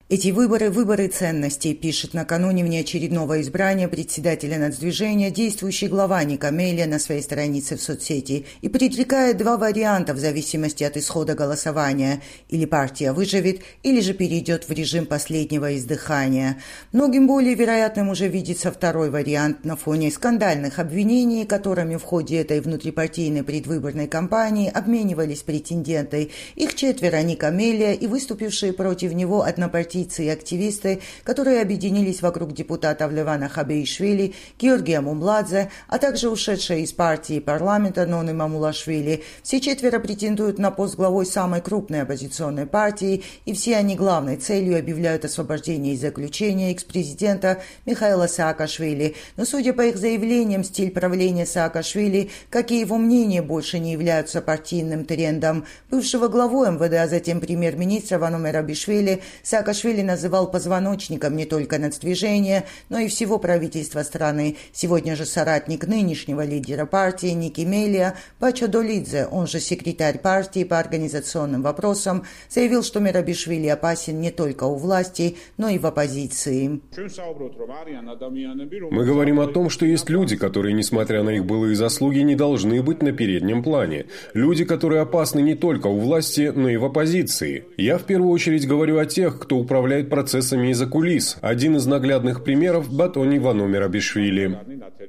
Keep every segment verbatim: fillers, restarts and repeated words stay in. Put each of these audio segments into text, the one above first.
Эти выборы – выборы ценностей, пишет накануне внеочередного избрания председателя нацдвижения действующий глава Ник Мелия на своей странице в соцсети и предрекает два варианта в зависимости от исхода голосования. Или партия выживет, или же перейдет в режим последнего издыхания. Многим более вероятным уже видится второй вариант на фоне скандальных обвинений, которыми в ходе этой внутрипартийной предвыборной кампании обменивались претенденты. Их четверо Ник Мелия и выступившие против него однопартийцы и активисты, которые объединились вокруг депутатов Левана Хабеишвили, Георгия Мумладзе, а также ушедшая из партии и парламента Ноны Мамулашвили. Все четверо претендуют на пост главой самой крупной оппозиционной партии, и все они главной целью объявляют освобождение из заключения экс-президента Михаила Саакашвили. Но, судя по их заявлениям, стиль правления Саакашвили, как и его мнение, больше не являются партийным трендом. Бывшего главой эм вэ дэ, а затем премьер-министра Вано Мерабишвили, Саакашвили называл позвоночником не только нацдвижения, но и всего правительства страны. Сегодня же соратник нынешнего лидера партии Ники Мелия Бачо Долидзе, он же секретарь партии по организационным вопросам, заявил, что Мерабишвили опасен не только у власти, но и в оппозиции. Мы говорим о том, что есть люди, которые, несмотря на их былые заслуги, не должны быть на переднем плане. Люди, которые опасны не только у власти, но и в оппозиции. Я в первую очередь говорю о тех, кто управляет управляет процессами из-за кулис. Один из наглядных примеров – Батони Вано Мерабишвили.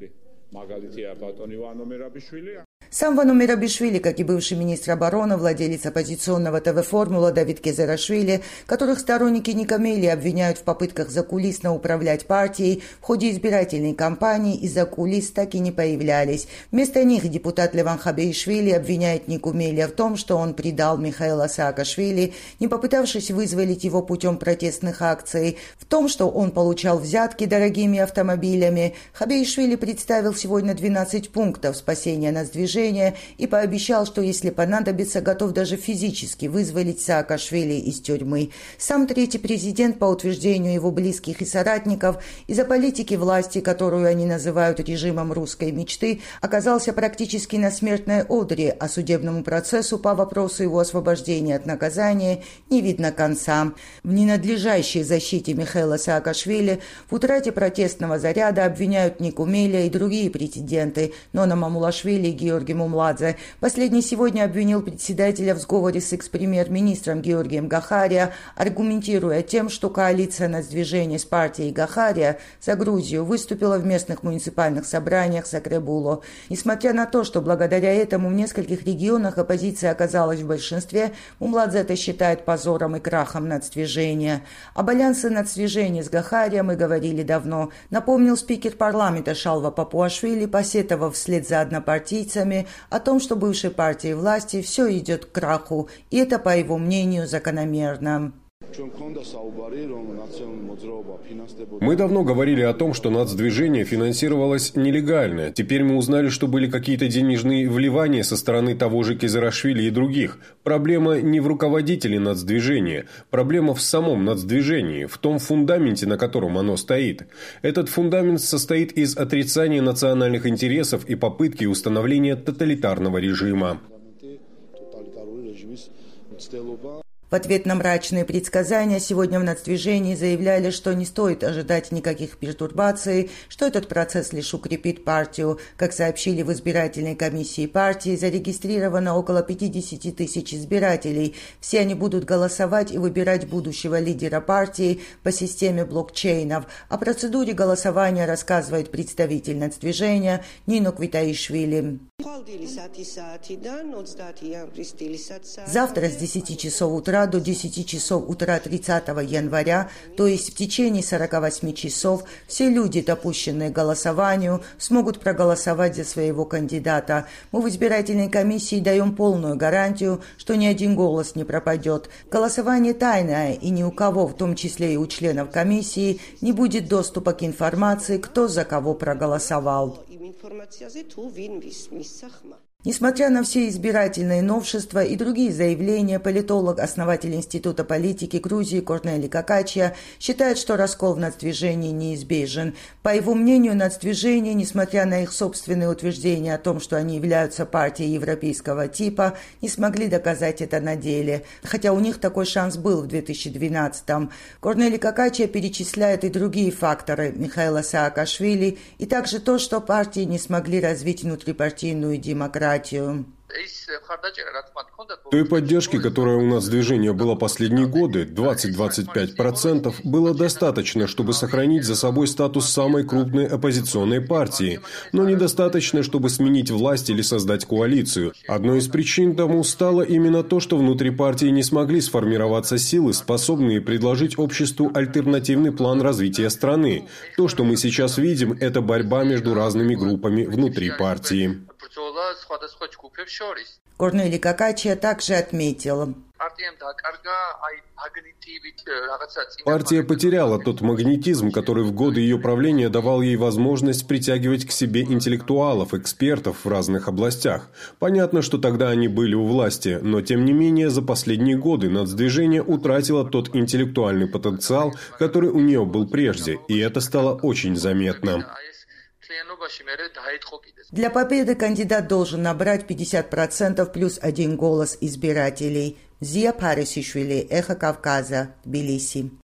Сам Вано Мерабишвили, как и бывший министр обороны, владелец оппозиционного ТВ «Формула» Давид Кезерашвили, которых сторонники Ника Мелия обвиняют в попытках закулисно управлять партией, в ходе избирательной кампании из-за кулис так и не появлялись. Вместо них депутат Леван Хабеишвили обвиняет Нику Мелия в том, что он предал Михаила Саакашвили, не попытавшись вызволить его путем протестных акций, в том, что он получал взятки дорогими автомобилями. Хабеишвили представил сегодня двенадцать пунктов спасения нацдвижения и пообещал, что если понадобится, готов даже физически вызволить Саакашвили из тюрьмы. Сам третий президент, по утверждению его близких и соратников, из-за политики власти, которую они называют режимом русской мечты, оказался практически на смертной одре, а судебному процессу по вопросу его освобождения от наказания не видно конца. В ненадлежащей защите Михаила Саакашвили в утрате протестного заряда обвиняют Нику Мелия и другие претенденты Нона Мамулашвили и Георгий Мумладзе. Последний сегодня обвинил председателя в сговоре с экс-премьер-министром Георгием Гахария, аргументируя тем, что коалиция нацдвижения с партией Гахария за Грузию выступила в местных муниципальных собраниях Сакребуло. Несмотря на то, что благодаря этому в нескольких регионах оппозиция оказалась в большинстве, Мумладзе это считает позором и крахом нацдвижения. Об альянсе нацдвижения с Гахарием мы говорили давно, напомнил спикер парламента Шалва Папуашвили, посетовав вслед за однопартийцами о том, что бывшей партии власти все идет к краху, и это, по его мнению, закономерно. Мы давно говорили о том, что нацдвижение финансировалось нелегально. Теперь мы узнали, что были какие-то денежные вливания со стороны того же Кезерашвили и других. Проблема не в руководителе нацдвижения. Проблема в самом нацдвижении, в том фундаменте, на котором оно стоит. Этот фундамент состоит из отрицания национальных интересов и попытки установления тоталитарного режима. В ответ на мрачные предсказания сегодня в нацдвижении заявляли, что не стоит ожидать никаких пертурбаций, что этот процесс лишь укрепит партию. Как сообщили в избирательной комиссии партии, зарегистрировано около пятьдесят тысяч избирателей. Все они будут голосовать и выбирать будущего лидера партии по системе блокчейнов. О процедуре голосования рассказывает представитель нацдвижения Нино Квитаишвили. Завтра с десяти часов утра до десяти часов утра тридцатого января, то есть в течение сорока восьми часов, все люди, допущенные к голосованию, смогут проголосовать за своего кандидата. Мы в избирательной комиссии даем полную гарантию, что ни один голос не пропадет. Голосование тайное, и ни у кого, в том числе и у членов комиссии, не будет доступа к информации, кто за кого проголосовал. Несмотря на все избирательные новшества и другие заявления, политолог, основатель Института политики Грузии Корнели Какачия считает, что раскол в нацдвижении неизбежен. По его мнению, нацдвижение, несмотря на их собственные утверждения о том, что они являются партией европейского типа, не смогли доказать это на деле. Хотя у них такой шанс был в две тысячи двенадцатом. Корнели Какачия перечисляет и другие факторы Михаила Саакашвили, и также то, что партии не смогли развить внутрипартийную демократию. Той поддержки, которая у нас в движении была последние годы, двадцать - двадцать пять процентов, было достаточно, чтобы сохранить за собой статус самой крупной оппозиционной партии, но недостаточно, чтобы сменить власть или создать коалицию. Одной из причин тому стало именно то, что внутри партии не смогли сформироваться силы, способные предложить обществу альтернативный план развития страны. То, что мы сейчас видим, это борьба между разными группами внутри партии. Корнели Какачия также отметил: партия потеряла тот магнетизм, который в годы ее правления давал ей возможность притягивать к себе интеллектуалов, экспертов в разных областях. Понятно, что тогда они были у власти, но тем не менее за последние годы нацдвижение утратило тот интеллектуальный потенциал, который у нее был прежде, и это стало очень заметно. Для победы кандидат должен набрать пятьдесят процентов плюс один голос избирателей. Зия Парисишвили, Эхо Кавказа, Тбилиси.